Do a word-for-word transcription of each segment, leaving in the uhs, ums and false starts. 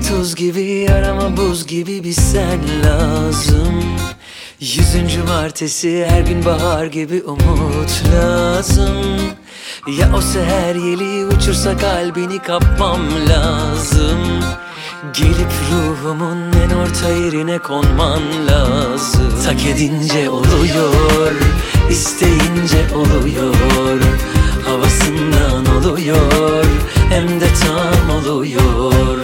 tuz gibi, arama buz gibi bir sen lazım. Yüzüncü martesi, her gün bahar gibi umut lazım. Ya o seher yeli uçursa kalbini kapmam lazım. Gelip ruhumun en orta yerine konman lazım. Tak edince oluyor, isteyince oluyor. Havasından oluyor, hem de tam oluyor.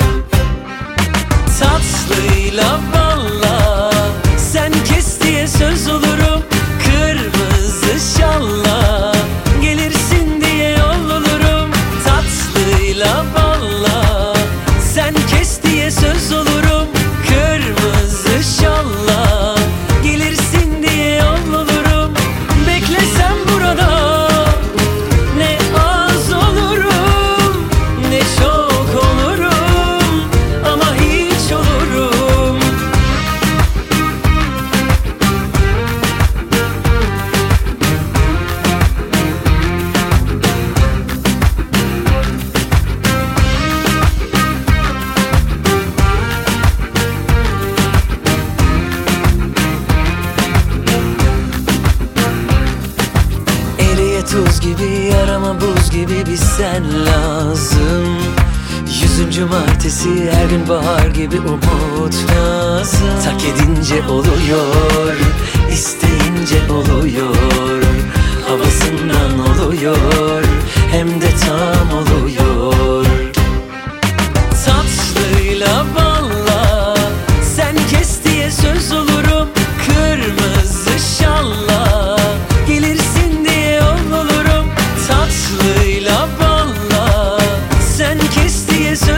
Tatlıyla valla, sen kes diye söz olurum. Kırmızı şalla, gelirsin diye yol olurum. Tatlıyla valla, sen kes diye söz olurum. Kırmızı şalla, gelirsin diye yol olurum. Beklesem burada ne az olurum, ne çok olurum, ama hiç olurum. Tuz gibi, arama buz gibi bir sen lazım. Yüzüncü martesi, her gün bahar gibi umut lazım. Tak edince oluyor, isteyince oluyor. Havasından oluyor, hem de tam oluyor. Tatlıyla valla, sen kes diye söz olurum. Kırmızı şalla, gelirsin diye yol olurum. Tatlıyla valla, sen kes diye söz